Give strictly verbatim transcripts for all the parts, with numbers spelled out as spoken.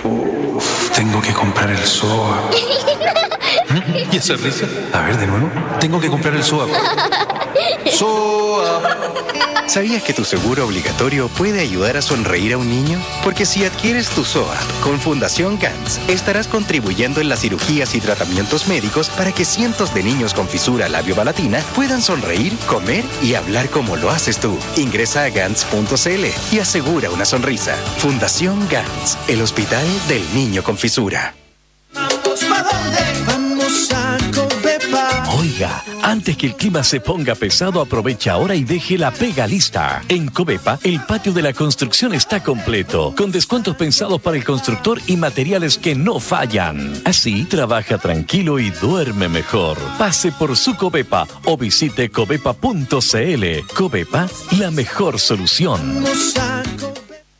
Uf, tengo que comprar el S O A P. ¿Mm? ¿Y esa risa? A ver, de nuevo. Tengo que comprar el S O A P. S O A P. ¿Sabías que tu seguro obligatorio puede ayudar a sonreír a un niño? Porque si adquieres tu S O A P con Fundación Gantz, estarás contribuyendo en las cirugías y tratamientos médicos para que cientos de niños con fisura labiopalatina puedan sonreír, comer y hablar como lo haces tú. Ingresa a gantz punto c l y asegura una sonrisa. Fundación Gantz, el hospital del niño con fisura. ¿Vamos pa' dónde? Vamos a Covepa. Oiga, antes que el clima se ponga pesado, aprovecha ahora y deje la pega lista. En Covepa, el patio de la construcción está completo, con descuentos pensados para el constructor y materiales que no fallan. Así, trabaja tranquilo y duerme mejor. Pase por su Covepa o visite covepa punto c l. Covepa, la mejor solución. Vamos a Covepa.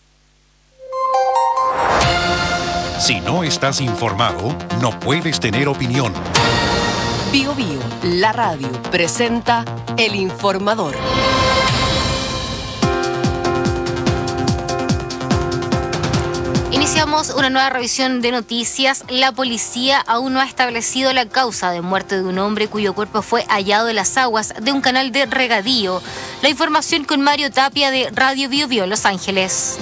Si no estás informado, no puedes tener opinión. Bio Bio, la radio, presenta El Informador. Iniciamos una nueva revisión de noticias. La policía aún no ha establecido la causa de muerte de un hombre cuyo cuerpo fue hallado en las aguas de un canal de regadío. La información con Mario Tapia de Radio Bio Bio, Los Ángeles.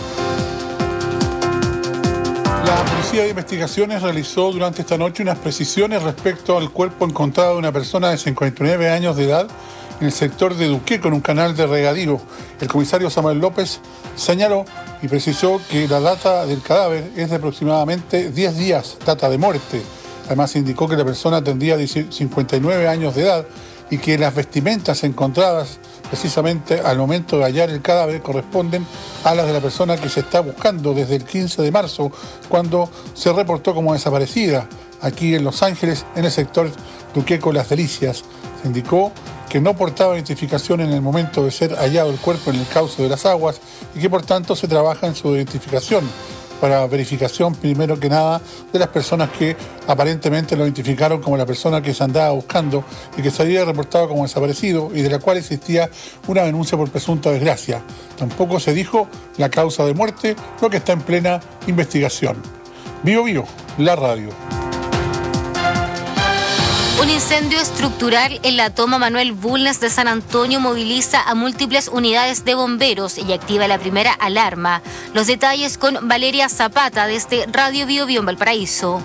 La Policía de Investigaciones realizó durante esta noche unas precisiones respecto al cuerpo encontrado de una persona de cincuenta y nueve años de edad en el sector de Duqueco, en un canal de regadío. El comisario Samuel López señaló y precisó que la data del cadáver es de aproximadamente diez días, data de muerte. Además indicó que la persona tendría cincuenta y nueve años de edad y que las vestimentas encontradas precisamente al momento de hallar el cadáver corresponden a las de la persona que se está buscando desde el quince de marzo, cuando se reportó como desaparecida aquí en Los Ángeles, en el sector Duqueco Las Delicias. Se indicó que no portaba identificación en el momento de ser hallado el cuerpo en el cauce de las aguas y que por tanto se trabaja en su identificación para verificación, primero que nada, de las personas que aparentemente lo identificaron como la persona que se andaba buscando y que se había reportado como desaparecido y de la cual existía una denuncia por presunta desgracia. Tampoco se dijo la causa de muerte, lo que está en plena investigación. Bio Bio, la radio. Un incendio estructural en la toma Manuel Bulnes de San Antonio moviliza a múltiples unidades de bomberos y activa la primera alarma. Los detalles con Valeria Zapata desde Radio Bio Bio en Valparaíso.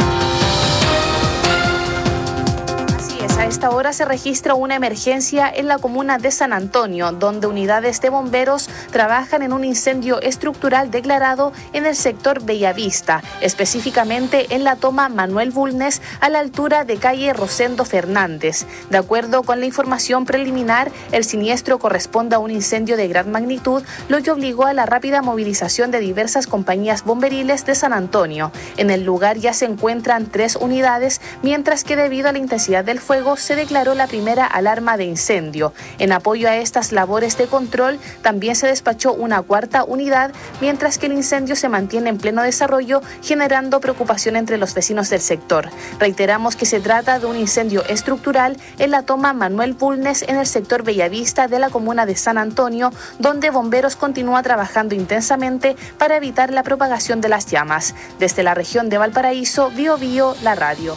A esta hora se registra una emergencia en la comuna de San Antonio, donde unidades de bomberos trabajan en un incendio estructural declarado en el sector Bellavista, específicamente en la toma Manuel Bulnes a la altura de calle Rosendo Fernández. De acuerdo con la información preliminar, el siniestro corresponde a un incendio de gran magnitud, lo que obligó a la rápida movilización de diversas compañías bomberiles de San Antonio. En el lugar ya se encuentran tres unidades, mientras que debido a la intensidad del fuego se declaró la primera alarma de incendio. En apoyo a estas labores de control, también se despachó una cuarta unidad, mientras que el incendio se mantiene en pleno desarrollo, generando preocupación entre los vecinos del sector. Reiteramos que se trata de un incendio estructural en la toma Manuel Bulnes en el sector Bellavista de la comuna de San Antonio, donde bomberos continúa trabajando intensamente para evitar la propagación de las llamas. Desde la región de Valparaíso, Bio Bio, la radio.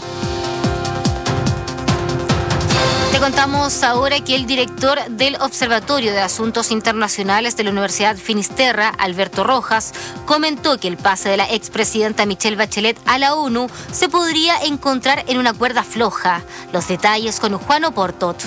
Te contamos ahora que el director del Observatorio de Asuntos Internacionales de la Universidad Finisterra, Alberto Rojas, comentó que el pase de la expresidenta Michelle Bachelet a la ONU se podría encontrar en una cuerda floja. Los detalles con Juan Oportot.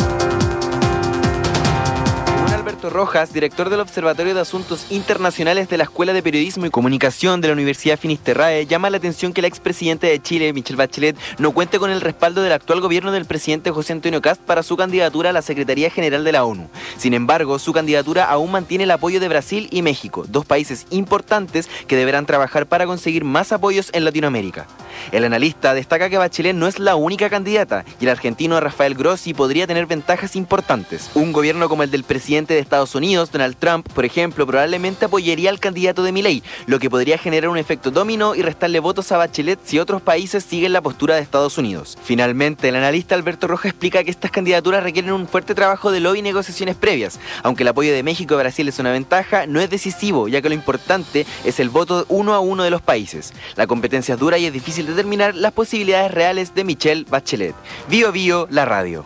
Alberto Rojas, director del Observatorio de Asuntos Internacionales de la Escuela de Periodismo y Comunicación de la Universidad Finisterrae, llama la atención que la expresidenta de Chile, Michelle Bachelet, no cuente con el respaldo del actual gobierno del presidente José Antonio Kast para su candidatura a la Secretaría General de la ONU. Sin embargo, su candidatura aún mantiene el apoyo de Brasil y México, dos países importantes que deberán trabajar para conseguir más apoyos en Latinoamérica. El analista destaca que Bachelet no es la única candidata y el argentino Rafael Grossi podría tener ventajas importantes. Un gobierno como el del presidente de Estados Unidos, Donald Trump, por ejemplo, probablemente apoyaría al candidato de Milei, lo que podría generar un efecto dominó y restarle votos a Bachelet si otros países siguen la postura de Estados Unidos. Finalmente, el analista Alberto Rojas explica que estas candidaturas requieren un fuerte trabajo de lobby y negociaciones previas. Aunque el apoyo de México y Brasil es una ventaja, no es decisivo, ya que lo importante es el voto uno a uno de los países. La competencia es dura y es difícil determinar las posibilidades reales de Michelle Bachelet. Bio Bio, la radio.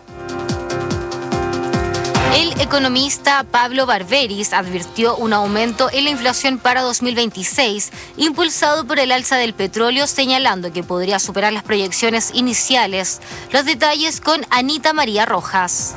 El economista Pablo Barberis advirtió un aumento en la inflación para dos mil veintiséis, impulsado por el alza del petróleo, señalando que podría superar las proyecciones iniciales. Los detalles con Anita María Rojas.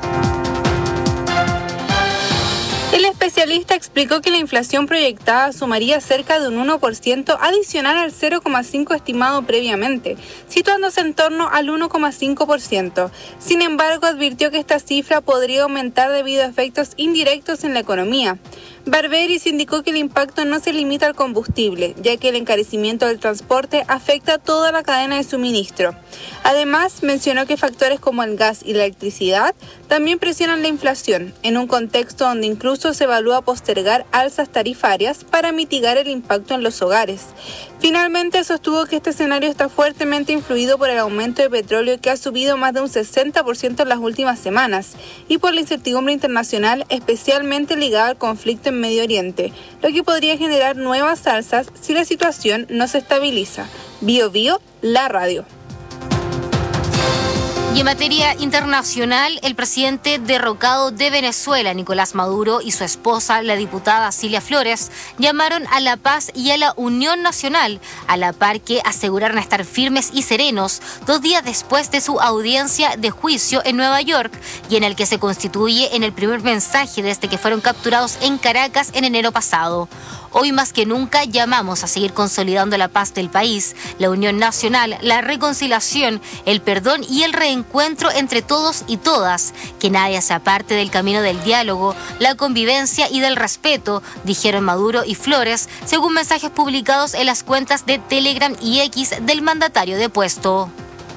El especialista explicó que la inflación proyectada sumaría cerca de un uno por ciento adicional al cero coma cinco por ciento estimado previamente, situándose en torno al uno coma cinco por ciento. Sin embargo, advirtió que esta cifra podría aumentar debido a efectos indirectos en la economía. Barberis indicó que el impacto no se limita al combustible, ya que el encarecimiento del transporte afecta a toda la cadena de suministro. Además, mencionó que factores como el gas y la electricidad también presionan la inflación, en un contexto donde incluso se evalúa postergar alzas tarifarias para mitigar el impacto en los hogares. Finalmente, sostuvo que este escenario está fuertemente influido por el aumento de petróleo, que ha subido más de un sesenta por ciento en las últimas semanas, y por la incertidumbre internacional, especialmente ligada al conflicto en Medio Oriente, lo que podría generar nuevas alzas si la situación no se estabiliza. Bio Bio, la radio. Y en materia internacional, el presidente derrocado de Venezuela, Nicolás Maduro, y su esposa, la diputada Cilia Flores, llamaron a la paz y a la unión nacional, a la par que aseguraron estar firmes y serenos dos días después de su audiencia de juicio en Nueva York, y en el que se constituye en el primer mensaje desde que fueron capturados en Caracas en enero pasado. Hoy más que nunca llamamos a seguir consolidando la paz del país, la unión nacional, la reconciliación, el perdón y el reencuentro entre todos y todas. Que nadie se aparte del camino del diálogo, la convivencia y del respeto, dijeron Maduro y Flores, según mensajes publicados en las cuentas de Telegram y X del mandatario depuesto.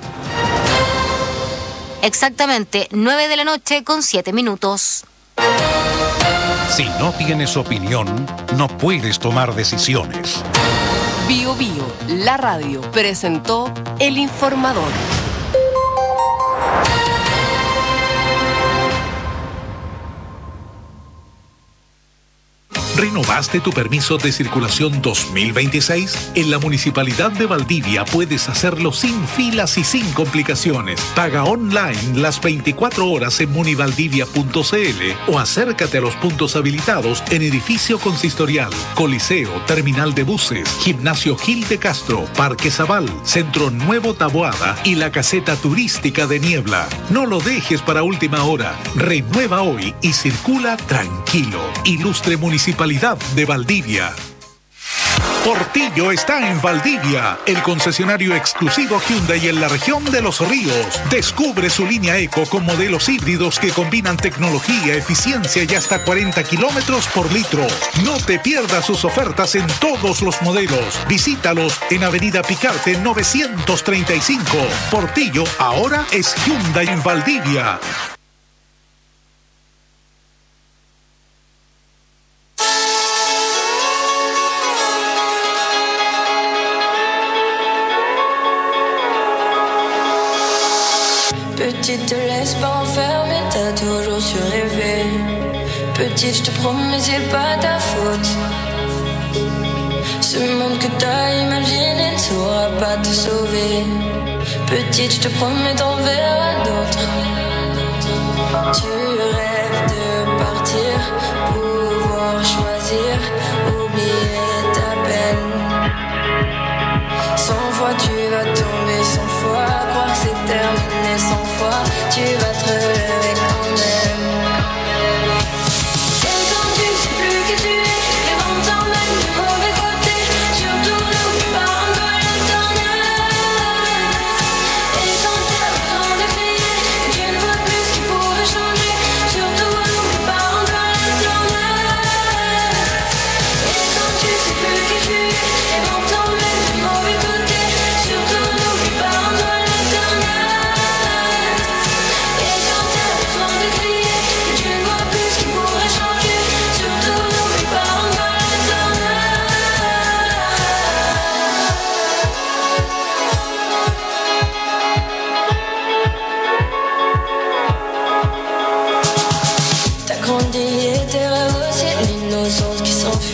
Exactamente nueve de la noche con siete minutos. Si no tienes opinión, no puedes tomar decisiones. Bio Bio, la radio, presentó El Informador. ¿Renovaste tu permiso de circulación dos mil veintiséis? En la Municipalidad de Valdivia puedes hacerlo sin filas y sin complicaciones. Paga online las veinticuatro horas en munivaldivia punto c l o acércate a los puntos habilitados en Edificio Consistorial, Coliseo, Terminal de Buses, Gimnasio Gil de Castro, Parque Zabal, Centro Nuevo Taboada y la Caseta Turística de Niebla. No lo dejes para última hora. Renueva hoy y circula tranquilo. Ilustre Municipalidad de Valdivia. Portillo está en Valdivia, el concesionario exclusivo Hyundai en la región de Los Ríos. Descubre su línea Eco con modelos híbridos que combinan tecnología, eficiencia y hasta cuarenta kilómetros por litro. No te pierdas sus ofertas en todos los modelos. Visítalos en Avenida Picarte novecientos treinta y cinco. Portillo ahora es Hyundai en Valdivia. Petite, te laisse pas enfermer, t'as toujours su rêver. Petite, je te promets, c'est pas ta faute. Ce monde que t'as imaginé ne saura pas te sauver. Petite, je te promets, t'en verras d'autres. Tu rêves de partir, pouvoir choisir, oublier ta peine. Cent fois tu vas tomber, cent fois croire que c'est terminé, cent fois tu vas te relever quand même. Et quand tu sais plus qui tu es, les vents t'emmènent du mauvais côté, surtout n'oublie pas un peu l'éternel. Et quand t'as besoin de crier, et tu ne vois plus ce qui pourrait changer, surtout n'oublie pas un peu l'éternel.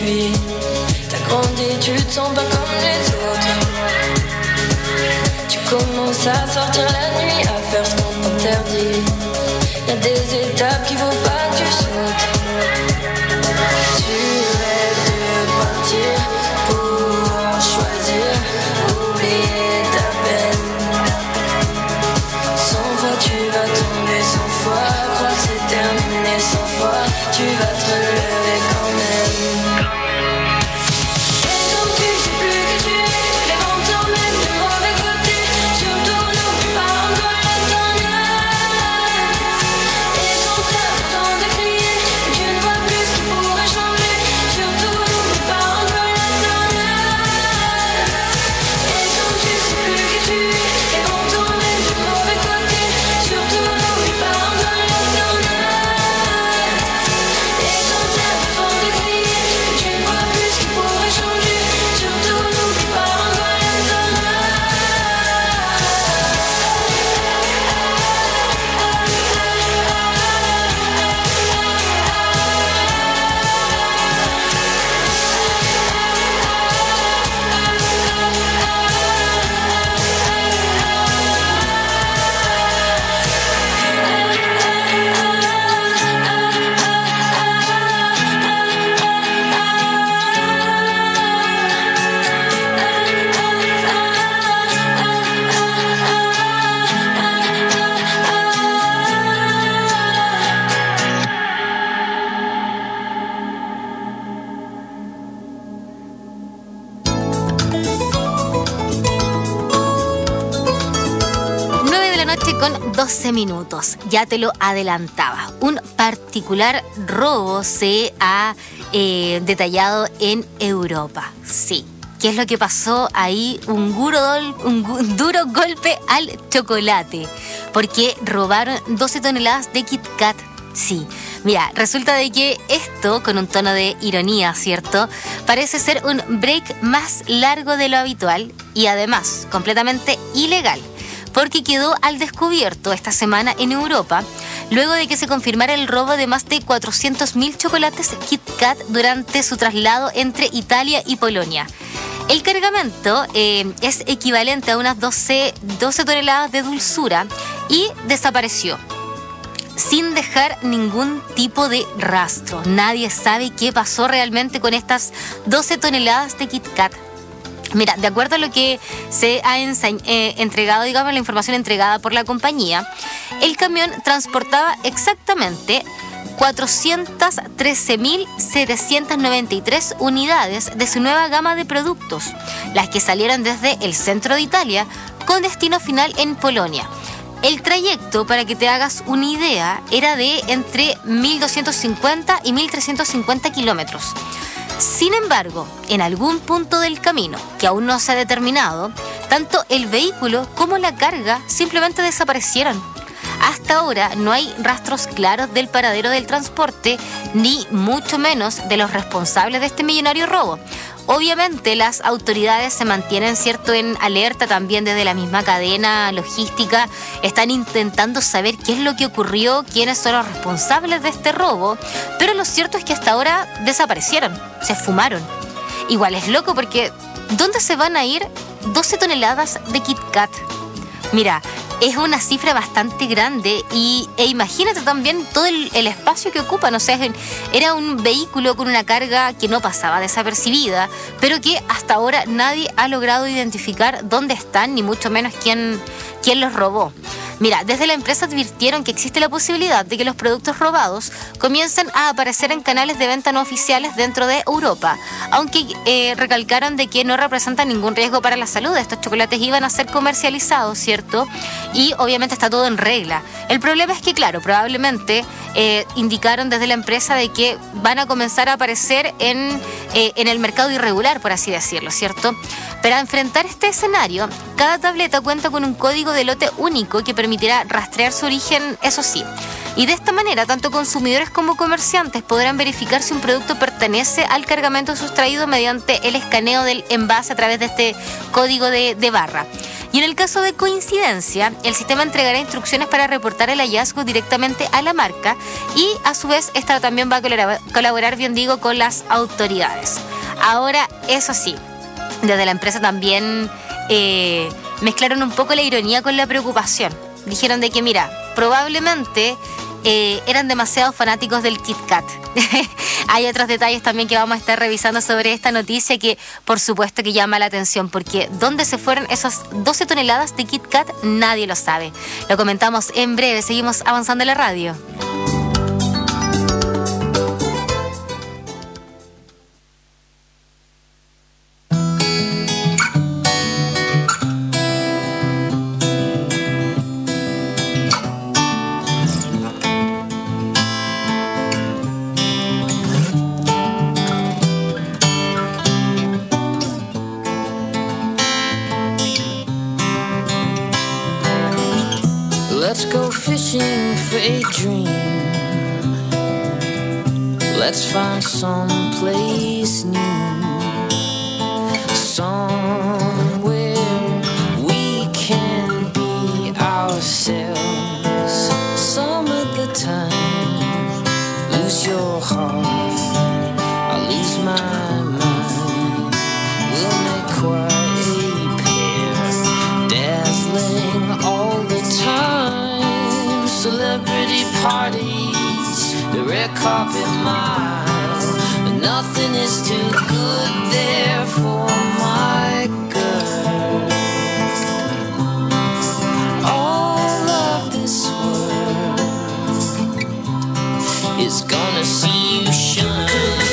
puis t'as grandi, tu te sens pas comme les autres. Tu commences à sortir la nuit, à faire ce qu'on t'interdit. Y'a des étapes qu'il faut pas que tu sautes. Tu rêves de partir, pouvoir choisir, oublier ta peine. Cent fois tu vas tomber, cent fois croire que c'est terminé, cent fois tu vas te relever quand même. Et quand tu sais plus que tu es, les vents t'emmènent du mauvais côté. Surtout n'oublie pas encore la dernière. Et quand t'as besoin de crier, que tu ne vois plus ce qui pourrait changer. Surtout n'oublie pas encore la dernière. Et quand tu sais plus que tu es, les vents t'emmènent du mauvais côté. Surtout n'oublie pas encore la dernière. Et quand t'as besoin de crier, que tu ne vois plus ce qui pourrait changer. Surtout n'oublie pas encore la nueve de la noche con doce minutos. Ya te lo adelantaba. Un particular robo se ha eh, detallado en Europa. Sí. ¿Qué es lo que pasó ahí? Un, duro, un gu- duro golpe al chocolate. Porque robaron doce toneladas de Kit Kat. Sí. Mira, resulta de que esto, con un tono de ironía, ¿cierto?, parece ser un break más largo de lo habitual y además completamente ilegal, porque quedó al descubierto esta semana en Europa, luego de que se confirmara el robo de más de cuatrocientos mil chocolates Kit Kat durante su traslado entre Italia y Polonia. El cargamento eh, es equivalente a unas doce, doce toneladas de dulzura y desapareció, sin dejar ningún tipo de rastro. Nadie sabe qué pasó realmente con estas doce toneladas de Kit Kat. Mira, de acuerdo a lo que se ha ensa- eh, entregado, digamos, la información entregada por la compañía, el camión transportaba exactamente cuatrocientas trece mil setecientas noventa y tres unidades de su nueva gama de productos, las que salieron desde el centro de Italia con destino final en Polonia. El trayecto, para que te hagas una idea, era de entre mil doscientos cincuenta y mil trescientos cincuenta kilómetros. Sin embargo, en algún punto del camino, que aún no se ha determinado, tanto el vehículo como la carga simplemente desaparecieron. Hasta ahora no hay rastros claros del paradero del transporte, ni mucho menos de los responsables de este millonario robo. Obviamente las autoridades se mantienen, cierto, en alerta también desde la misma cadena logística. Están intentando saber qué es lo que ocurrió, quiénes son los responsables de este robo, pero lo cierto es que hasta ahora desaparecieron, se esfumaron. Igual es loco porque ¿dónde se van a ir doce toneladas de Kit Kat? Mira, es una cifra bastante grande y, e imagínate también todo el, el espacio que ocupan. O sea, era un vehículo con una carga que no pasaba desapercibida, pero que hasta ahora nadie ha logrado identificar dónde están, ni mucho menos quién, quién los robó. Mira, desde la empresa advirtieron que existe la posibilidad de que los productos robados comiencen a aparecer en canales de venta no oficiales dentro de Europa, aunque eh, recalcaron de que no representan ningún riesgo para la salud. Estos chocolates iban a ser comercializados, ¿cierto? Y obviamente está todo en regla. El problema es que, claro, probablemente eh, indicaron desde la empresa de que van a comenzar a aparecer en, eh, en el mercado irregular, por así decirlo, ¿cierto? Para enfrentar este escenario, cada tableta cuenta con un código de lote único que permitirá rastrear su origen, eso sí. Y de esta manera, tanto consumidores como comerciantes podrán verificar si un producto pertenece al cargamento sustraído mediante el escaneo del envase a través de este código de, de barra. Y en el caso de coincidencia, el sistema entregará instrucciones para reportar el hallazgo directamente a la marca y a su vez esta también va a colaborar, colaborar bien digo, con las autoridades. Ahora, eso sí, desde la empresa también eh, mezclaron un poco la ironía con la preocupación. Dijeron de que, mira, probablemente eh, eran demasiados fanáticos del Kit Kat. Hay otros detalles también que vamos a estar revisando sobre esta noticia que, por supuesto, que llama la atención, porque ¿dónde se fueron esas doce toneladas de Kit Kat? Nadie lo sabe. Lo comentamos en breve, seguimos avanzando en la radio. Let's go fishing for a dream. Let's find some place new, somewhere we can be ourselves. Some of the time, lose your heart, I lose my mind. We'll make quite a pair, dazzling all the time. Celebrity parties, the red carpet mile, but nothing is too good there for my girl. All of this world is gonna see you shine.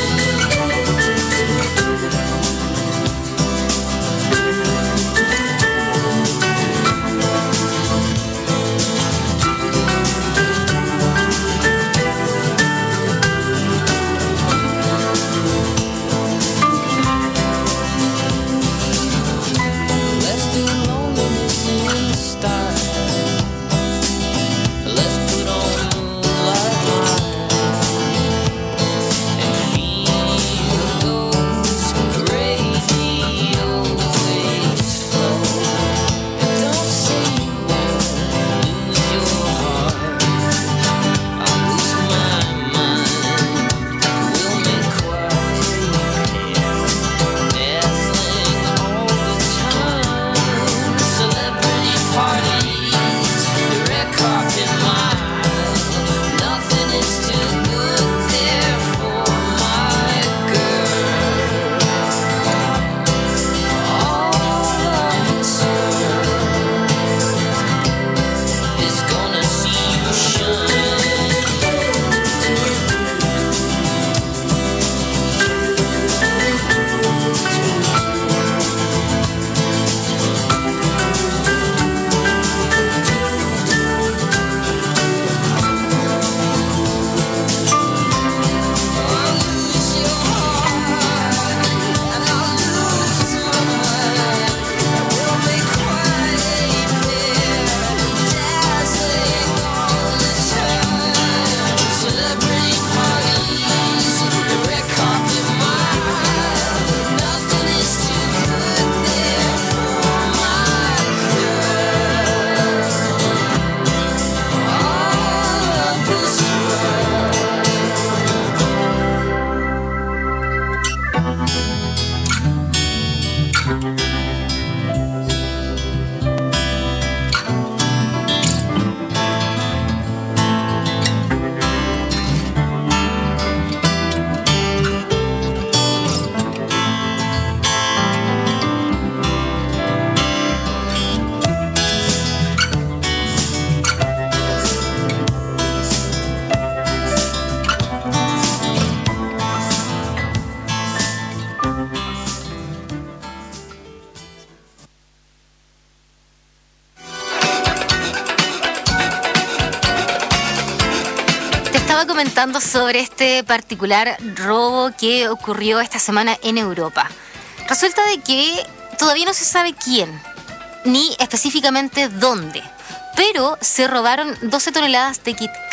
Comentando sobre este particular robo que ocurrió esta semana en Europa. Resulta de que todavía no se sabe quién, ni específicamente dónde, pero se robaron doce toneladas de Kit Kat.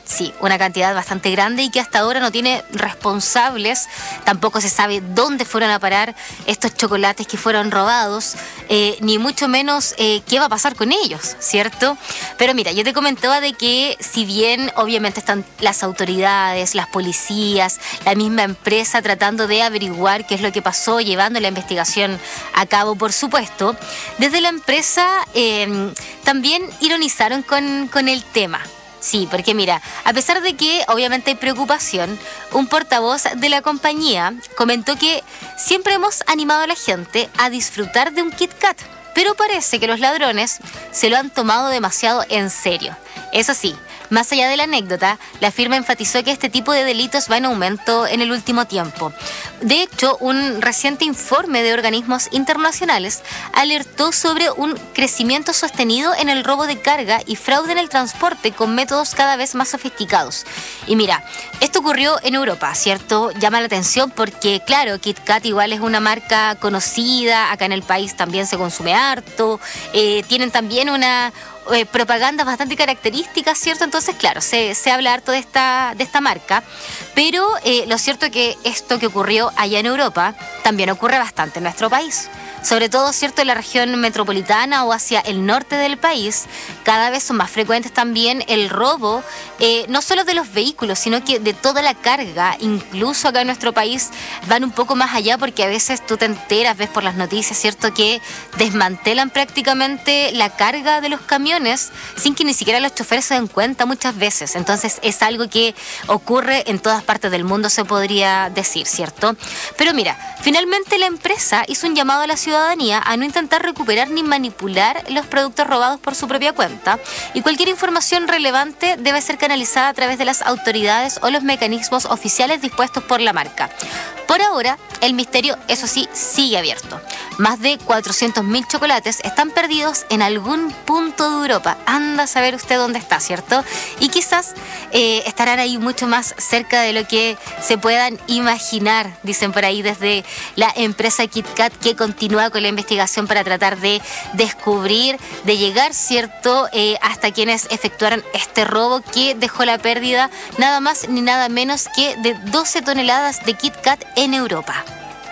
Sí, una cantidad bastante grande y que hasta ahora no tiene responsables. Tampoco se sabe dónde fueron a parar estos chocolates que fueron robados, eh, ni mucho menos eh, qué va a pasar con ellos, ¿cierto? Pero mira, yo te comentaba de que si bien obviamente están las autoridades, las policías, la misma empresa tratando de averiguar qué es lo que pasó, llevando la investigación a cabo, por supuesto, desde la empresa eh, también ironizaron con, con el tema. Sí, porque mira, a pesar de que obviamente hay preocupación, un portavoz de la compañía comentó que siempre hemos animado a la gente a disfrutar de un Kit Kat, pero parece que los ladrones se lo han tomado demasiado en serio. Eso sí, más allá de la anécdota, la firma enfatizó que este tipo de delitos va en aumento en el último tiempo. De hecho, un reciente informe de organismos internacionales alertó sobre un crecimiento sostenido en el robo de carga y fraude en el transporte con métodos cada vez más sofisticados. Y mira, esto ocurrió en Europa, ¿cierto? Llama la atención porque, claro, Kit Kat igual es una marca conocida, acá en el país también se consume harto, eh, tienen también una... Eh, propaganda bastante características, ¿cierto? Entonces, claro, se, se habla harto de esta, de esta marca, pero eh, lo cierto es que esto que ocurrió allá en Europa también ocurre bastante en nuestro país. Sobre todo, ¿cierto?, en la región metropolitana o hacia el norte del país, cada vez son más frecuentes también el robo, eh, no solo de los vehículos, sino que de toda la carga. Incluso acá en nuestro país van un poco más allá porque a veces tú te enteras, ves por las noticias, ¿cierto?, que desmantelan prácticamente la carga de los camiones sin que ni siquiera los choferes se den cuenta muchas veces. Entonces es algo que ocurre en todas partes del mundo, se podría decir, ¿cierto? Pero mira, finalmente la empresa hizo un llamado a la ciudadanía a no intentar recuperar ni manipular los productos robados por su propia cuenta, y cualquier información relevante debe ser canalizada a través de las autoridades o los mecanismos oficiales dispuestos por la marca. Por ahora, el misterio, eso sí, sigue abierto. Más de cuatrocientos mil chocolates están perdidos en algún punto de Europa. Anda a saber usted dónde está, ¿cierto? Y quizás eh, estarán ahí mucho más cerca de lo que se puedan imaginar, dicen por ahí desde la empresa Kit Kat, que continúa con la investigación para tratar de descubrir, de llegar, ¿cierto?, eh, hasta quienes efectuaron este robo que dejó la pérdida nada más ni nada menos que de doce toneladas de Kit Kat en Europa.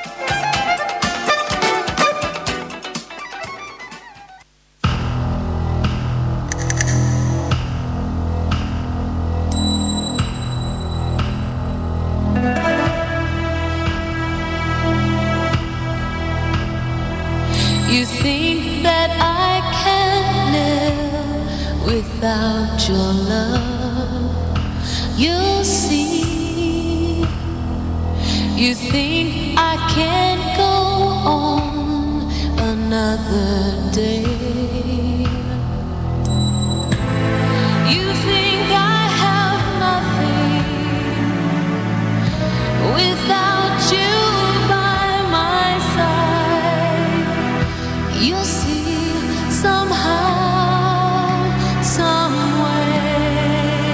You think that I can live without your love. You'll see. You think I can't go on another day. You think I have nothing without you by my side. You'll see somehow, some way.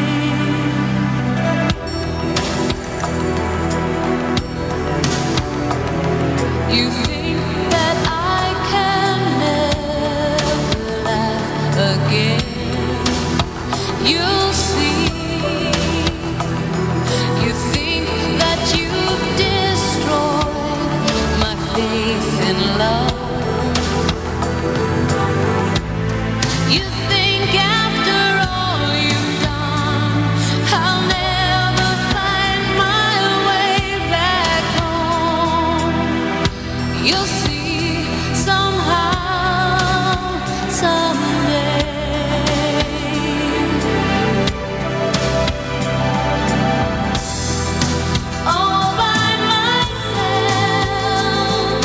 You think that I can never laugh again. You'll see. You think that you've destroyed my faith in love. You think after all you've done, I'll never find my way back home. You'll see somehow, someday. All by myself,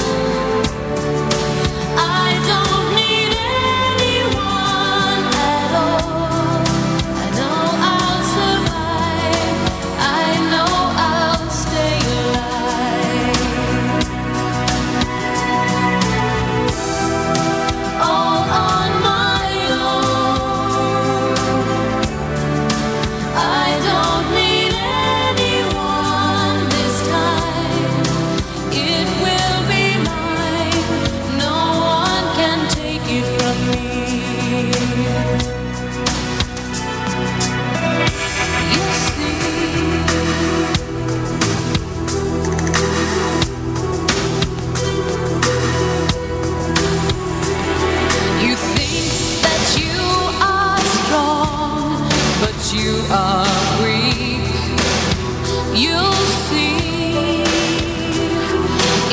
I don't need anyone at all. I know I'll survive. I know I'll stay alive.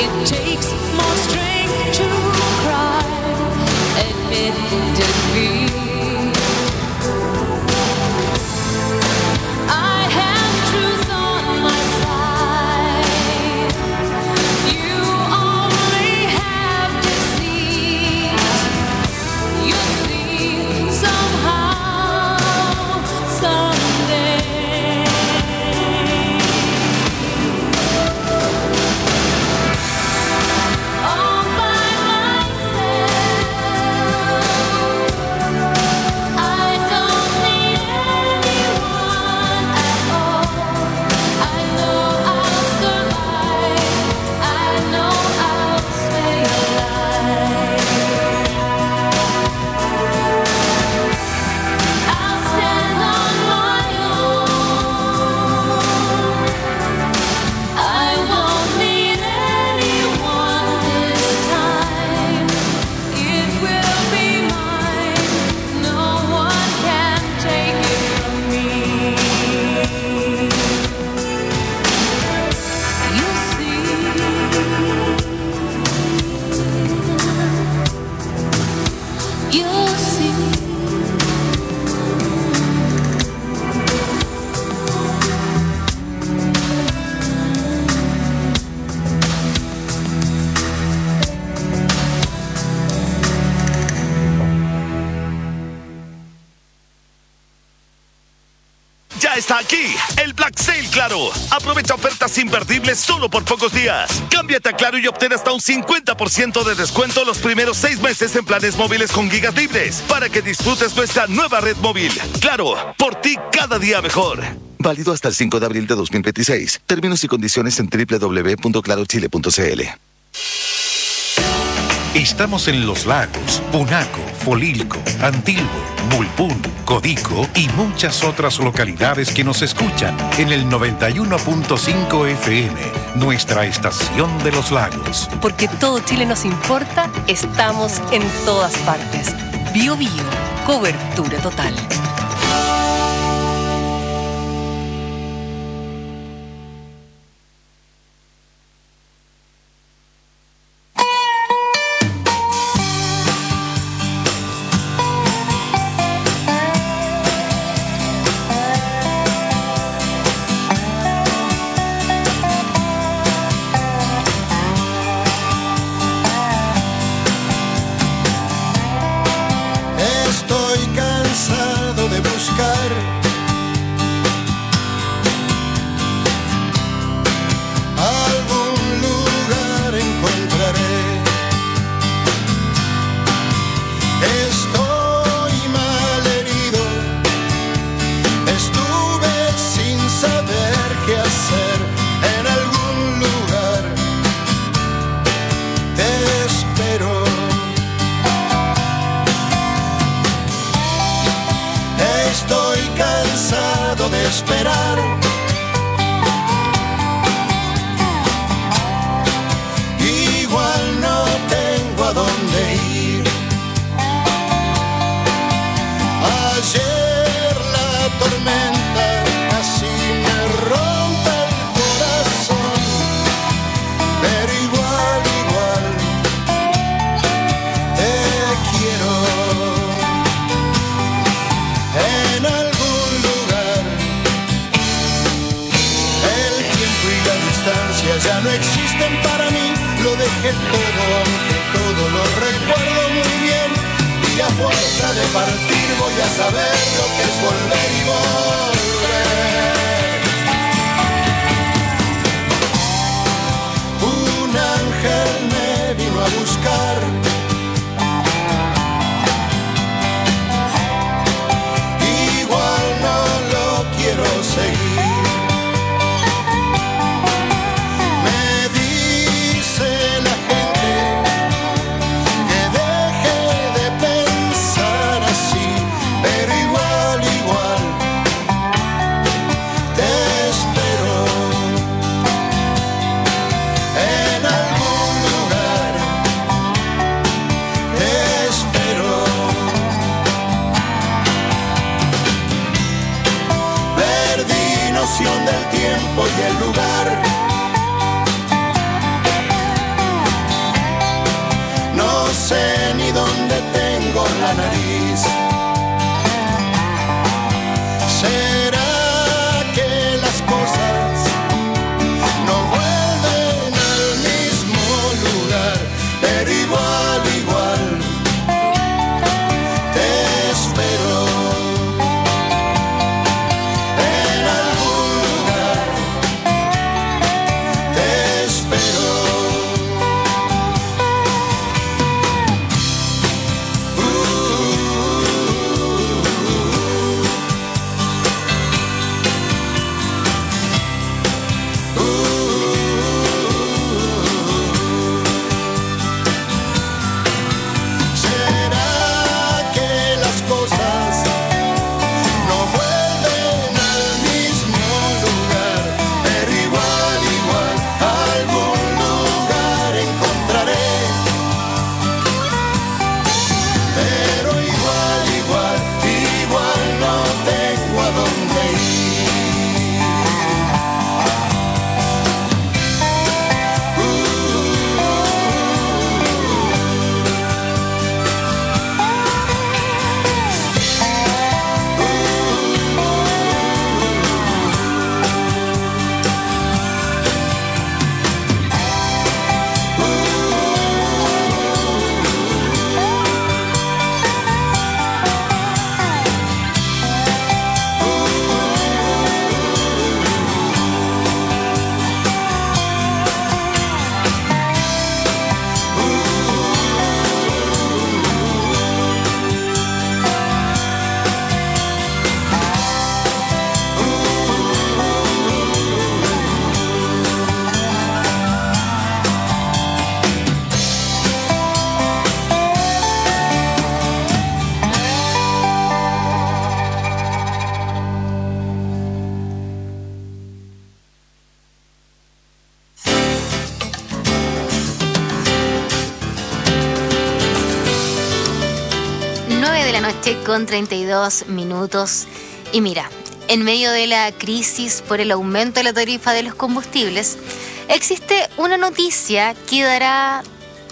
It takes more strength to cry, admit defeat. I have truth on my side. You only have deceit. You see, somehow, someday. All by myself, I don't need anyone at all. I know I'll survive. I know I'll stay alive. I'll stand on my own. I won't need anyone this time. It will be mine. No one can take it from me. You see, you see. Ya está aquí el Black Sale Claro. Aprovecha ofertas imperdibles solo por pocos días. Cámbiate a Claro y obtén hasta un cincuenta por ciento de descuento los primeros seis meses en planes móviles con gigas libres para que disfrutes nuestra nueva red móvil. Claro, por ti cada día mejor. Válido hasta el cinco de abril de dos mil veintiséis. Términos y condiciones en doble u doble u doble u punto claro chile punto c l. Estamos en Los Lagos, Punaco, Folilco, Antilbo, Mulpún, Codico y muchas otras localidades que nos escuchan en el noventa y uno punto cinco F M, nuestra estación de Los Lagos. Porque todo Chile nos importa, estamos en todas partes. Bio Bio, cobertura total. Estoy cansado de buscar algún lugar encontraré. Estoy mal herido, estuve sin saber qué hacer en algún lugar. Te espero. Estoy cansado de esperar. Igual no tengo a dónde ir. Ayer la tormenta casi me rompe el corazón, pero igual, igual te quiero. En algún lugar, el tiempo y la distancia ya no existen para mí. Lo dejé todo, aunque todo lo recuerdo muy bien. Y a fuerza de partir voy a saber lo que es volver y volver. Un ángel me vino a buscar. Igual no lo quiero seguir. Me dice la gente que deje de pensar así, pero igual, igual de la noche con treinta y dos minutos. Y mira, en medio de la crisis por el aumento de la tarifa de los combustibles, existe una noticia que dará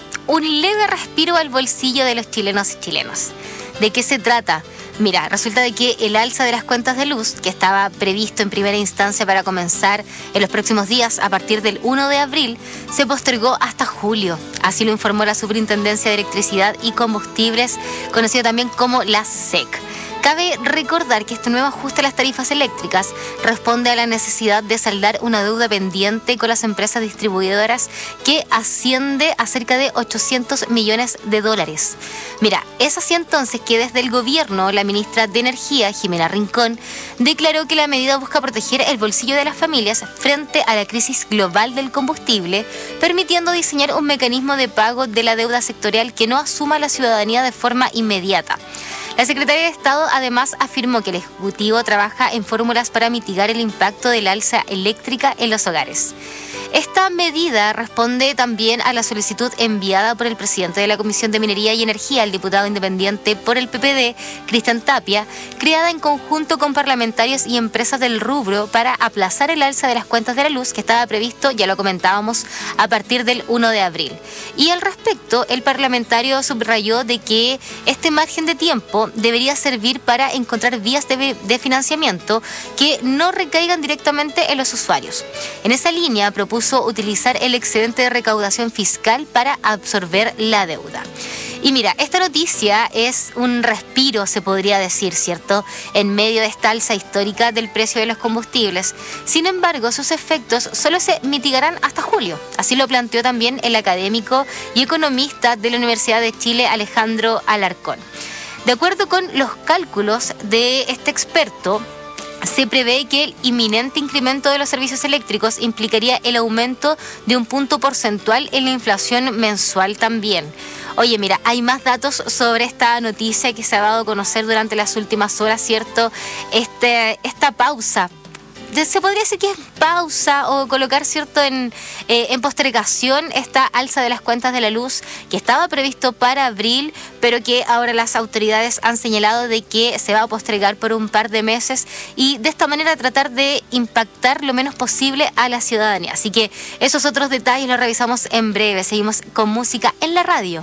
un leve respiro al bolsillo de los chilenos y chilenas. ¿De qué se trata? Mira, resulta de que el alza de las cuentas de luz, que estaba previsto en primera instancia para comenzar en los próximos días a partir del primero de abril, se postergó hasta julio. Así lo informó la Superintendencia de Electricidad y Combustibles, conocida también como la S E C. Cabe recordar que este nuevo ajuste a las tarifas eléctricas responde a la necesidad de saldar una deuda pendiente con las empresas distribuidoras que asciende a cerca de ochocientos millones de dólares. Mira, es así entonces que desde el gobierno, la ministra de Energía, Jimena Rincón, declaró que la medida busca proteger el bolsillo de las familias frente a la crisis global del combustible, permitiendo diseñar un mecanismo de pago de la deuda sectorial que no asuma la ciudadanía de forma inmediata. La Secretaría de Estado además afirmó que el Ejecutivo trabaja en fórmulas para mitigar el impacto del alza eléctrica en los hogares. Esta medida responde también a la solicitud enviada por el presidente de la Comisión de Minería y Energía, el diputado independiente por el P P D, Cristian Tapia, creada en conjunto con parlamentarios y empresas del rubro para aplazar el alza de las cuentas de la luz que estaba previsto, ya lo comentábamos, a partir del primero de abril. Y al respecto, el parlamentario subrayó de que este margen de tiempo debería servir para encontrar vías de, de financiamiento que no recaigan directamente en los usuarios. En esa línea propuso utilizar el excedente de recaudación fiscal para absorber la deuda. Y mira, esta noticia es un respiro, se podría decir, ¿cierto?, en medio de esta alza histórica del precio de los combustibles. Sin embargo, sus efectos solo se mitigarán hasta julio. Así lo planteó también el académico y economista de la Universidad de Chile, Alejandro Alarcón. De acuerdo con los cálculos de este experto, se prevé que el inminente incremento de los servicios eléctricos implicaría el aumento de un punto porcentual en la inflación mensual también. Oye, mira, hay más datos sobre esta noticia que se ha dado a conocer durante las últimas horas, ¿cierto? Este, esta pausa. Se podría decir que es pausa o colocar, cierto, en, eh, en postergación esta alza de las cuentas de la luz que estaba previsto para abril, pero que ahora las autoridades han señalado de que se va a postergar por un par de meses y de esta manera tratar de impactar lo menos posible a la ciudadanía. Así que esos otros detalles los revisamos en breve. Seguimos con música en la radio.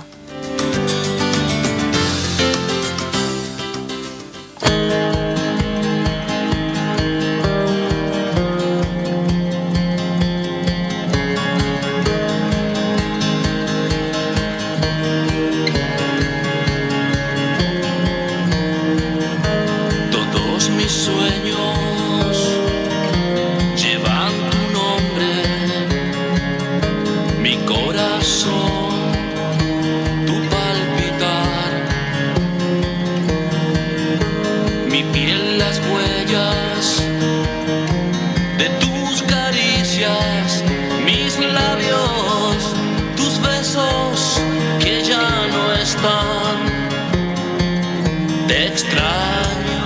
Te extraño,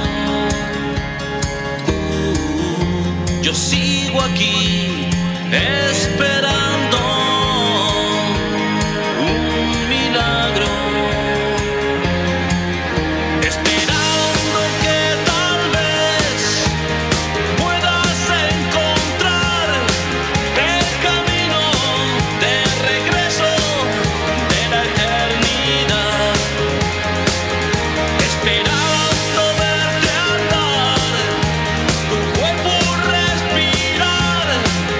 uh, yo sigo aquí esperando un milagro, esperando que tal vez puedas encontrar el camino de regreso de la eternidad. Esperando verte andar, tu cuerpo respirar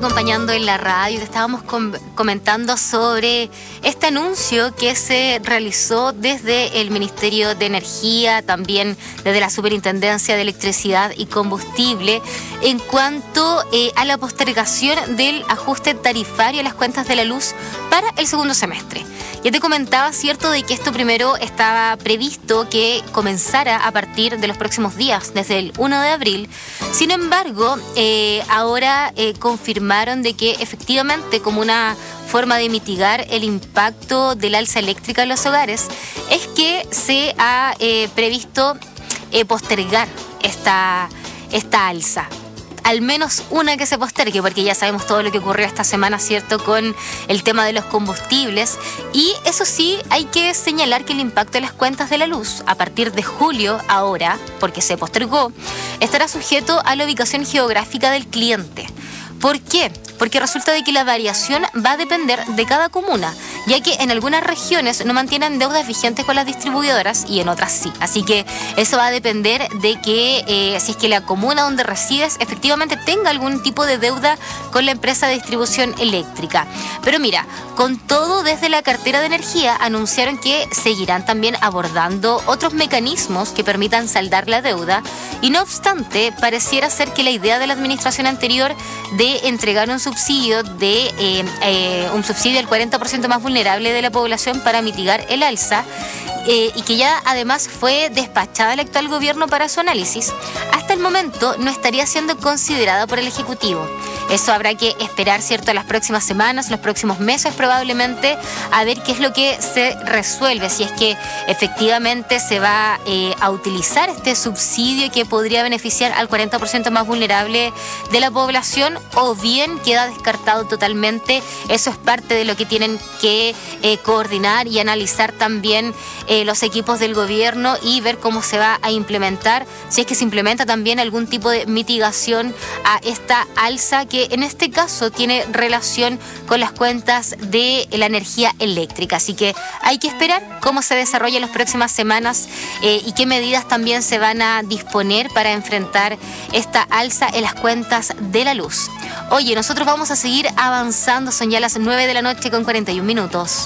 acompañando en la radio, te estábamos com- comentando sobre este anuncio que se realizó desde el Ministerio de Energía, también desde la Superintendencia de Electricidad y Combustible, en cuanto eh, a la postergación del ajuste tarifario a las cuentas de la luz para el segundo semestre. Ya te comentaba, cierto, de que esto primero estaba previsto que comenzara a partir de los próximos días, desde el primero de abril. Sin embargo, eh, ahora eh, confirmaron de que efectivamente, como una forma de mitigar el impacto del alza eléctrica en los hogares, es que se ha eh, previsto eh, postergar esta, esta alza. Al menos una que se postergue, porque ya sabemos todo lo que ocurrió esta semana, ¿cierto?, con el tema de los combustibles. Y eso sí, hay que señalar que el impacto de las cuentas de la luz, a partir de julio, ahora, porque se postergó, estará sujeto a la ubicación geográfica del cliente. ¿Por qué? Porque resulta de que la variación va a depender de cada comuna, ya que en algunas regiones no mantienen deudas vigentes con las distribuidoras y en otras sí. Así que eso va a depender de que eh, si es que la comuna donde resides efectivamente tenga algún tipo de deuda con la empresa de distribución eléctrica. Pero mira, con todo, desde la cartera de energía anunciaron que seguirán también abordando otros mecanismos que permitan saldar la deuda, y no obstante, pareciera ser que la idea de la administración anterior de entregar un subsidio de eh, eh, un subsidio al cuarenta por ciento más vulnerable de la población para mitigar el alza, eh, y que ya además fue despachada el actual gobierno para su análisis, hasta el momento no estaría siendo considerada por el Ejecutivo. Eso habrá que esperar, ¿cierto?, las próximas semanas, los próximos meses probablemente, a ver qué es lo que se resuelve, si es que efectivamente se va eh, a utilizar este subsidio que podría beneficiar al cuarenta por ciento más vulnerable de la población, o bien queda descartado totalmente. Eso es parte de lo que tienen que eh, coordinar y analizar también eh, los equipos del gobierno, y ver cómo se va a implementar, si es que se implementa también algún tipo de mitigación a esta alza que en este caso tiene relación con las cuentas de la energía eléctrica. Así que hay que esperar cómo se desarrolla en las próximas semanas eh, y qué medidas también se van a disponer para enfrentar esta alza en las cuentas de la luz. Oye, nosotros vamos a seguir avanzando, son ya las nueve de la noche con cuarenta y un minutos.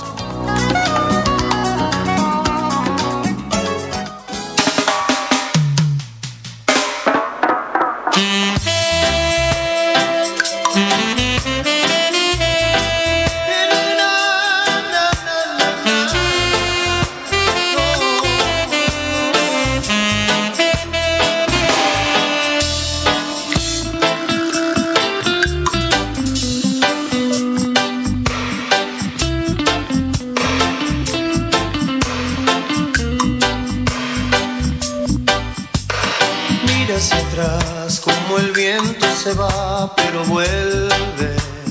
Se va, pero vuelve.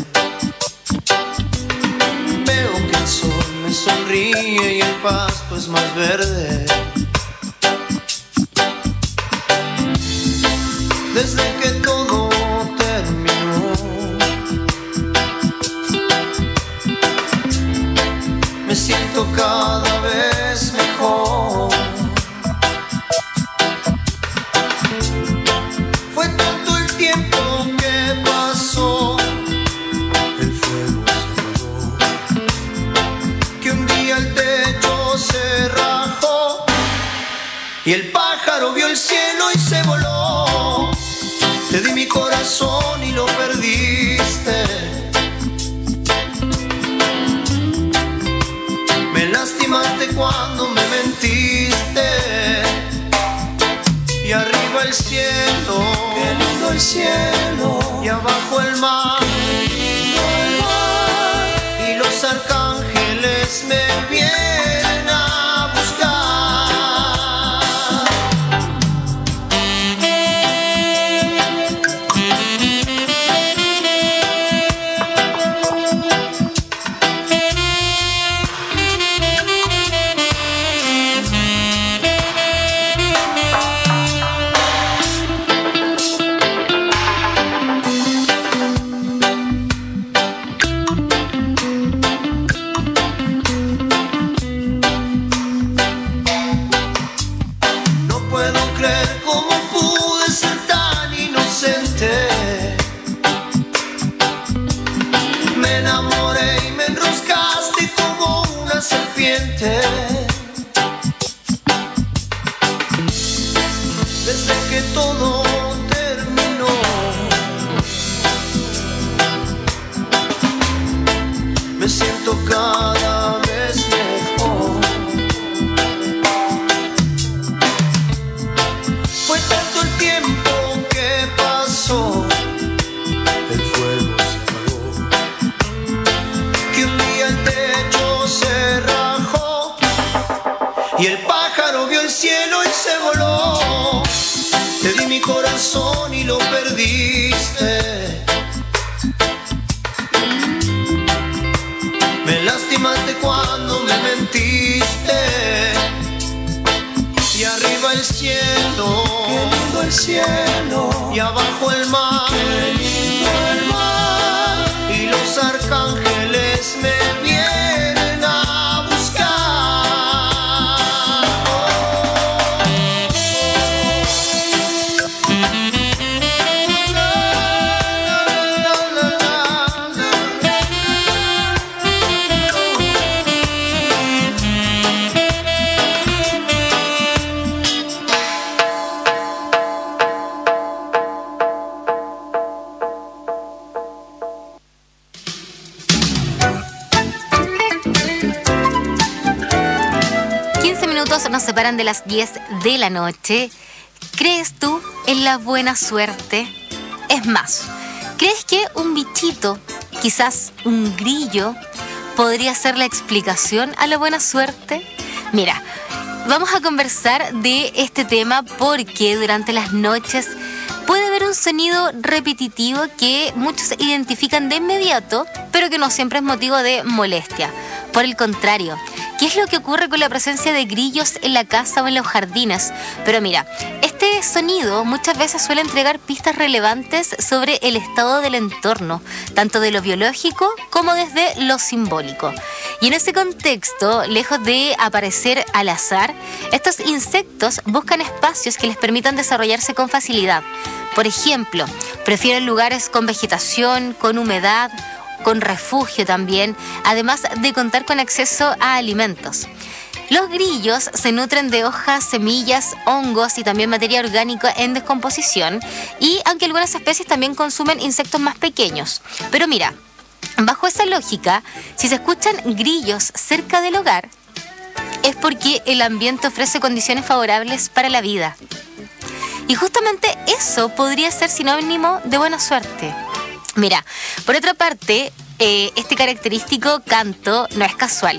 Veo que el sol me sonríe y el pasto es más verde. Desde que todo terminó, me siento cada vez mejor. Fue tanto el tiempo que pasó, el fuego se apagó, que un día el techo se rajó y el pájaro vio el cielo y se voló. Te di mi corazón y lo perdiste. Me lastimaste cuando me mentiste. Y arriba el cielo, qué lindo el cielo, y abajo el mar, qué lindo el mar, y los arcángeles me vienen a buscar. todo terminó. Me siento cada vez mejor. Fue tanto el tiempo que pasó, el fuego se apagó, que un día el techo se rajó y el pájaro vio el cielo y se voló. Te di mi corazón y lo perdiste. Me lastimaste cuando me mentiste. Y arriba el cielo, qué lindo el cielo. Y abajo el mar, qué lindo el mar. Y los arcángeles me vienen a buscar. Nos separan de las diez de la noche. ¿Crees tú en la buena suerte? Es más, ¿crees que un bichito, quizás un grillo, podría ser la explicación a la buena suerte? Mira, vamos a conversar de este tema porque durante las noches puede haber un sonido repetitivo que muchos identifican de inmediato, pero que no siempre es motivo de molestia. Por el contrario, ¿qué es lo que ocurre con la presencia de grillos en la casa o en los jardines? Pero mira, este sonido muchas veces suele entregar pistas relevantes sobre el estado del entorno, tanto de lo biológico como desde lo simbólico. Y en ese contexto, lejos de aparecer al azar, estos insectos buscan espacios que les permitan desarrollarse con facilidad. Por ejemplo, prefieren lugares con vegetación, con humedad, con refugio también, además de contar con acceso a alimentos. Los grillos se nutren de hojas, semillas, hongos y también materia orgánica en descomposición, y aunque algunas especies también consumen insectos más pequeños. Pero mira, bajo esa lógica, si se escuchan grillos cerca del hogar, es porque el ambiente ofrece condiciones favorables para la vida. Y justamente eso podría ser sinónimo de buena suerte. Mira, por otra parte, eh, este característico canto no es casual.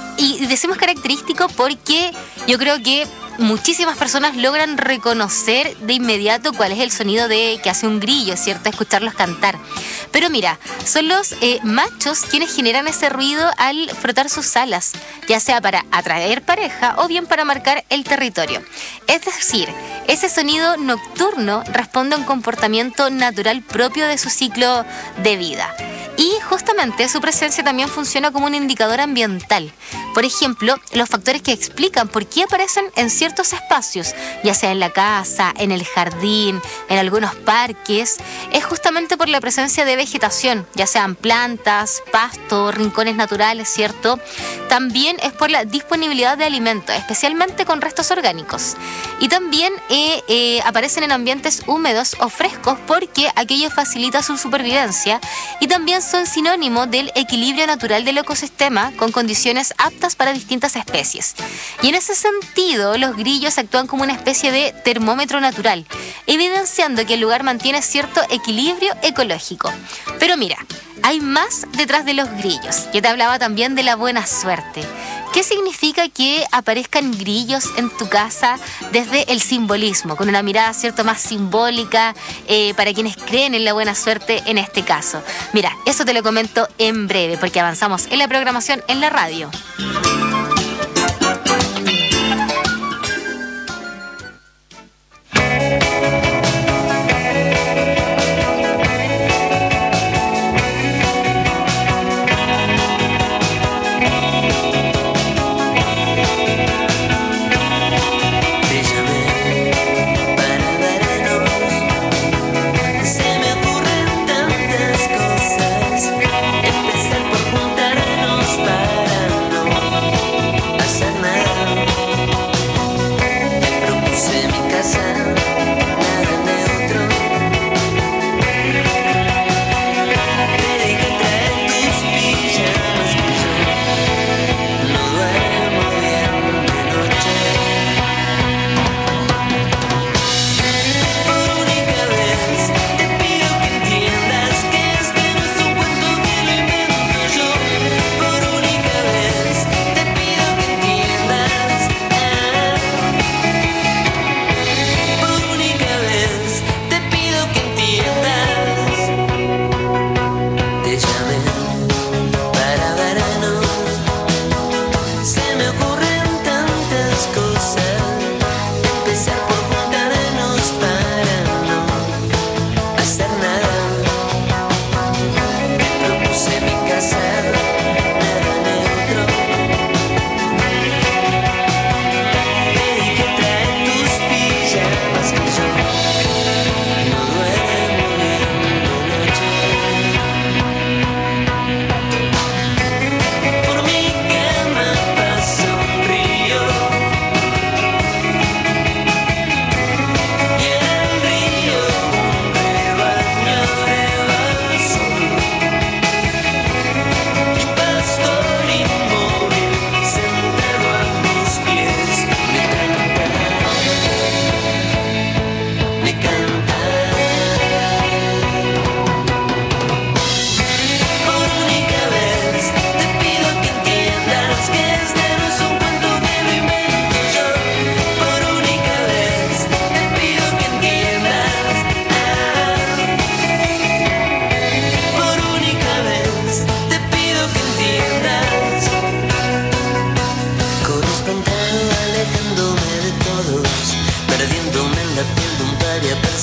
Y decimos característico porque yo creo que muchísimas personas logran reconocer de inmediato cuál es el sonido de que hace un grillo, ¿cierto? Escucharlos cantar. Pero mira, son los eh, machos quienes generan ese ruido al frotar sus alas, ya sea para atraer pareja o bien para marcar el territorio. Es decir, ese sonido nocturno responde a un comportamiento natural propio de su ciclo de vida. Y justamente su presencia también funciona como un indicador ambiental. Por ejemplo, los factores que explican por qué aparecen en ciertos espacios, ya sea en la casa, en el jardín, en algunos parques, es justamente por la presencia de vegetación, ya sean plantas, pastos, rincones naturales, ¿cierto? También es por la disponibilidad de alimentos, especialmente con restos orgánicos. Y también eh, eh, aparecen en ambientes húmedos o frescos porque aquello facilita su supervivencia, y también son sinónimo del equilibrio natural del ecosistema con condiciones aptas para distintas especies. Y en ese sentido, los grillos actúan como una especie de termómetro natural, evidenciando que el lugar mantiene cierto equilibrio ecológico. Pero mira, hay más detrás de los grillos. Yo te hablaba también de la buena suerte. ¿Qué significa que aparezcan grillos en tu casa desde el simbolismo, con una mirada, cierto, más simbólica eh, para quienes creen en la buena suerte en este caso? Mira, eso te lo comento en breve porque avanzamos en la programación en la radio. Empezar por juntarnos para no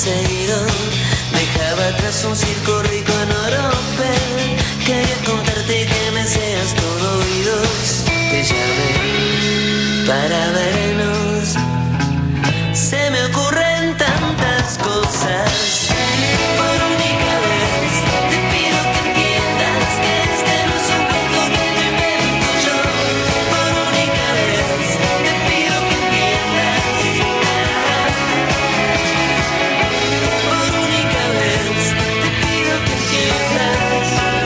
seguido. Dejaba atrás un circo rico en oropel. Quería contarte que me seas todo oídos. Te llamé para vernos. Se me ocurren tantas cosas. Por única vez te pido que entiendas que este no es un cuento que te invento yo. Por única vez te pido que entiendas. Por única vez te pido que entiendas.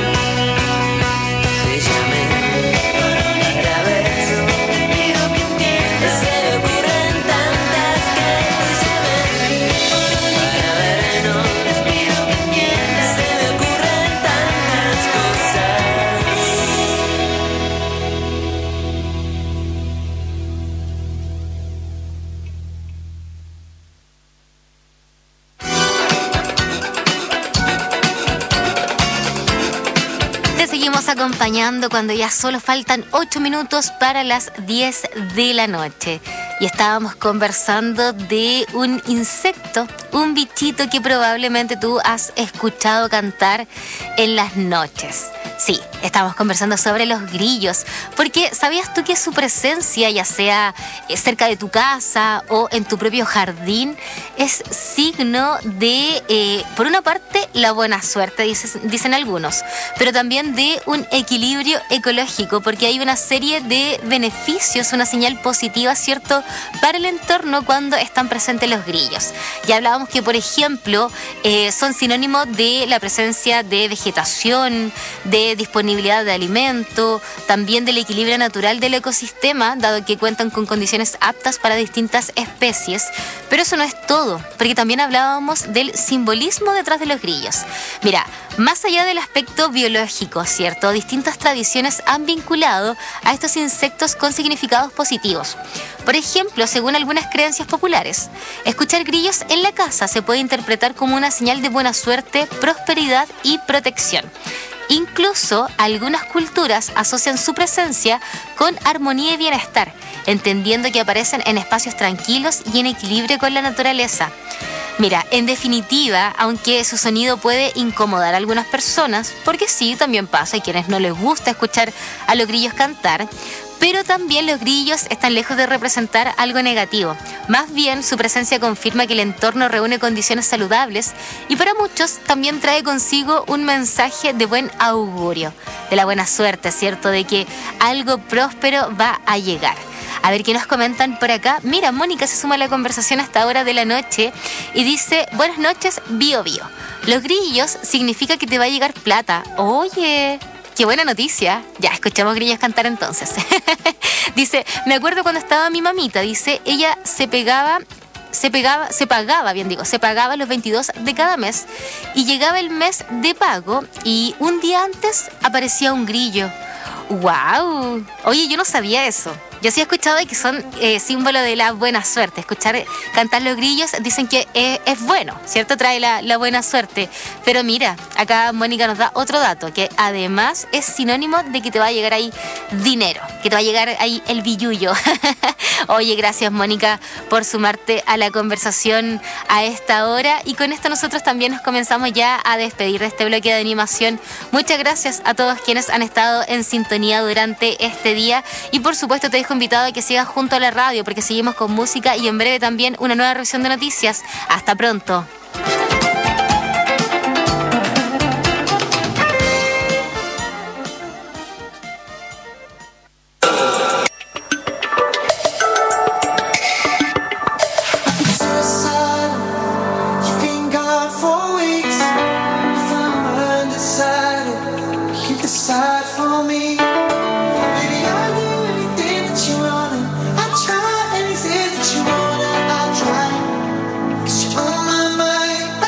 Te llamé por única vez. Te pido que entiendas. Se me ocurren tantas que te llamé por única vez. No les pido que entiendas. Se me ocurren tantas cosas. Te seguimos acompañando cuando ya solo faltan ocho minutos para las diez de la noche. Y estábamos conversando de un insecto, un bichito que probablemente tú has escuchado cantar en las noches. Sí, estamos conversando sobre los grillos, porque ¿sabías tú que su presencia, ya sea cerca de tu casa o en tu propio jardín, es signo de, eh, por una parte, la buena suerte, dices, dicen algunos, pero también de un equilibrio ecológico, porque hay una serie de beneficios, una señal positiva, ¿cierto?, para el entorno cuando están presentes los grillos. Ya hablábamos que, por ejemplo, eh, son sinónimos de la presencia de vegetación, de disponibilidad de alimento, también del equilibrio natural del ecosistema, dado que cuentan con condiciones aptas para distintas especies. Pero eso no es todo, porque también hablábamos del simbolismo detrás de los grillos. Mira, más allá del aspecto biológico, ¿cierto?, distintas tradiciones han vinculado a estos insectos con significados positivos. Por ejemplo, según algunas creencias populares, escuchar grillos en la casa se puede interpretar como una señal de buena suerte, prosperidad y protección. Incluso algunas culturas asocian su presencia con armonía y bienestar, entendiendo que aparecen en espacios tranquilos y en equilibrio con la naturaleza. Mira, en definitiva, aunque su sonido puede incomodar a algunas personas, porque sí, también pasa, hay quienes no les gusta escuchar a los grillos cantar, pero también los grillos están lejos de representar algo negativo. Más bien, su presencia confirma que el entorno reúne condiciones saludables y para muchos también trae consigo un mensaje de buen augurio, de la buena suerte, ¿cierto?, de que algo próspero va a llegar. A ver qué nos comentan por acá. Mira, Mónica se suma a la conversación a esta hora de la noche y dice: buenas noches, Bio Bio. Los grillos significa que te va a llegar plata. Oye, qué buena noticia. Ya, escuchamos grillos cantar entonces. Dice, me acuerdo cuando estaba mi mamita, dice, ella se pegaba... Se pegaba, se pagaba, bien digo, se pagaba los veintidós de cada mes y llegaba el mes de pago y un día antes aparecía un grillo. ¡Wow! Oye, yo no sabía eso. Yo sí he escuchado de que son eh, símbolo de la buena suerte. Escuchar cantar los grillos dicen que es, es bueno, ¿cierto? Trae la, la buena suerte. Pero mira, acá Mónica nos da otro dato, que además es sinónimo de que te va a llegar ahí dinero, que te va a llegar ahí el billullo. Oye, gracias Mónica por sumarte a la conversación a esta hora. Y con esto nosotros también nos comenzamos ya a despedir de este bloque de animación. Muchas gracias a todos quienes han estado en sintonía durante este día. Y por supuesto te dejo invitado a que sigas junto a la radio porque seguimos con música y en breve también una nueva revisión de noticias. Hasta pronto. Anything that you wanna, I'll try. 'Cause you're on my mind.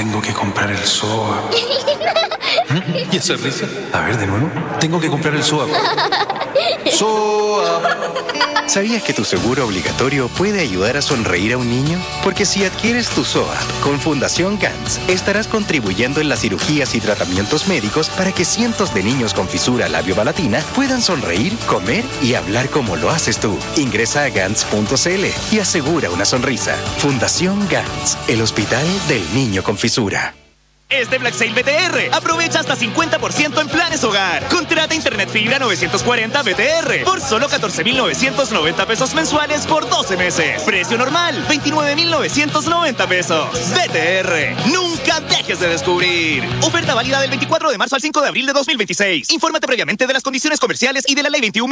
Tengo que comprar el S O A P. ¿Mm? ¿Y esa risa? A ver, de nuevo. Tengo que comprar el S O A P. S O A P. ¿Sabías que tu seguro obligatorio puede ayudar a sonreír a un niño? Porque si adquieres tu S O A P con Fundación Gans, estarás contribuyendo en las cirugías y tratamientos médicos para que cientos de niños con fisura labiopalatina puedan sonreír, comer y hablar como lo haces tú. Ingresa a gans punto c l y asegura una sonrisa. Fundación Gans, el hospital del niño con fisura. Este Black Sale B T R. Aprovecha hasta cincuenta por ciento en planes hogar. Contrata internet fibra novecientos cuarenta B T R por solo catorce mil novecientos noventa pesos mensuales por doce meses. Precio normal, veintinueve mil novecientos noventa pesos. B T R. Nunca dejes de descubrir. Oferta válida del veinticuatro de marzo al cinco de abril de dos mil veintiséis. Infórmate previamente de las condiciones comerciales y de la ley veintiuno.